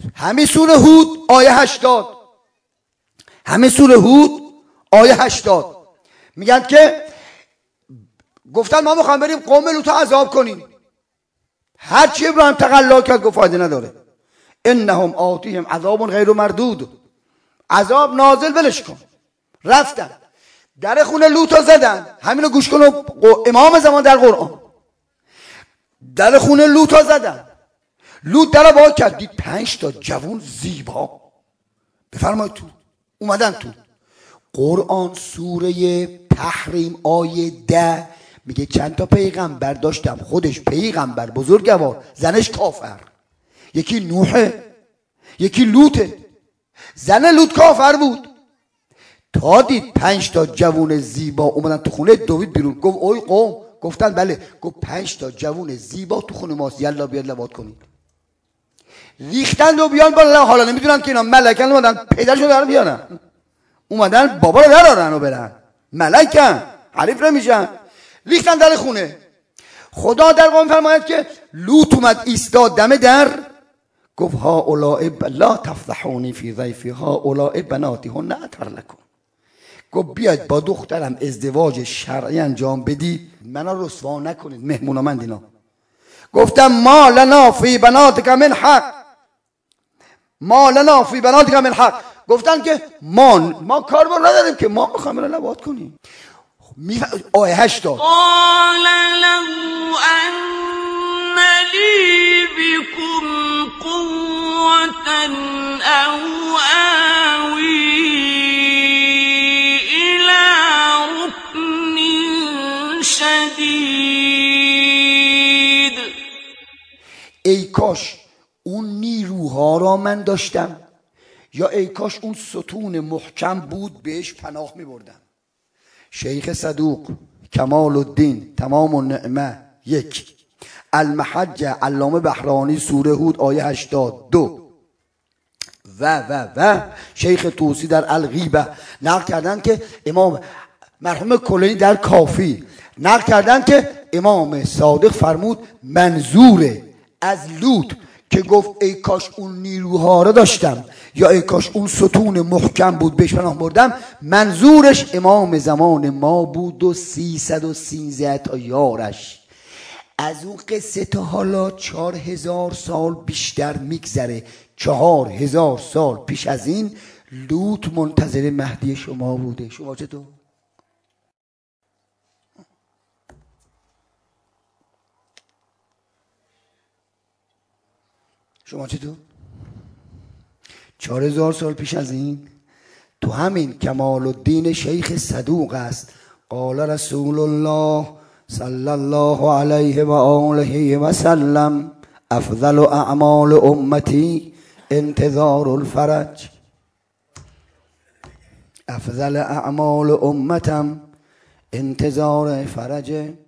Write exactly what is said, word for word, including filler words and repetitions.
همین سوره هود آیه هشتاد، همین سوره هود آیه هشتاد میگن که گفتن ما میخوایم بریم قوم لوط عذاب کنیم. هرچی ابراهیم تقلا کرد گفت فایده نداره. انهم آتیهم عذاب غیر مردود، عذاب نازل ولش کن. رفتن در خونه لوط زدن. همینو گوش کن، امام زمان در قرآن در خونه لوط زدن. لوط در وا کرد، دید پنج تا جوون زیبا، بفرمایید تو اومدن تو. قرآن سوره تحریم آیه ده میگه چند تا پیغمبر داشتم، خودش پیغمبر بزرگوار، زنش کافر. یکی نوحه، یکی لوطه. زن لوط کافر بود. تا دید پنج تا جوون زیبا اومدن تو خونه، دوید بیرون. گفت اوی قوم. گفتن بله. گفت پنج تا جوون زیبا تو خونه ماست، یلا بیاد لواط کنید. ریختن دو بیان بالا. حالا نمیدونن که اینا ملکن، اومدن پیداشو در بیارن، اومدن بابا رو درارن و برن. ملکن حریف نمیشن. ریختن در خونه. خدا در قرآن فرماید که لوط اومد ایستاد دم در، گفت ها اولئک لا تفضحونی فی ضیفی، ها اولئک بناتی هن اطهر لکم. گفت بیاید با دخترم ازدواج شرعی انجام بدی، منو رسوا نکنید، مهمونامند اینا. گفتم ما لنا فی بناتک من حق، ما لنا فی بناتک من حق. گفتن که ما ما کار بر نداریم که ما میخوایم رو لواط کنیم. آیه هشتاد قال له ان لی بكم قوة او آوی الى ركن شدید. ای کاش اون نیروها را من داشتم، یا ای کاش اون ستون محکم بود بهش پناه می بردم. شیخ صدوق کمال الدین تمام النعمه یک، المحجه علامه بحرانی سوره هود آیه هشتاد دو و و و شیخ طوسی در الغیبه نقل کردن که امام مرحوم کلینی در کافی نقل کردن که امام صادق فرمود منظور از لوط که گفت ای کاش اون نیروها رو داشتم، یا ای کاش اون ستون محکم بود بهش پناه بردم، منظورش امام زمان ما بود و سیصد و سیزده تا یارش. از اون قصه تا حالا چهار هزار سال بیشتر میگذره. چهار هزار سال پیش از این لوط منتظر مهدی شما بوده. شما چطور؟ شما چطور؟ چهار هزار سال پیش از این تو همین کمال الدین شیخ صدوق است. قال رسول الله صلی الله علیه و آله و سلم افضل اعمال امتی انتظار الفرج. افضل اعمال امتم انتظار فرجه.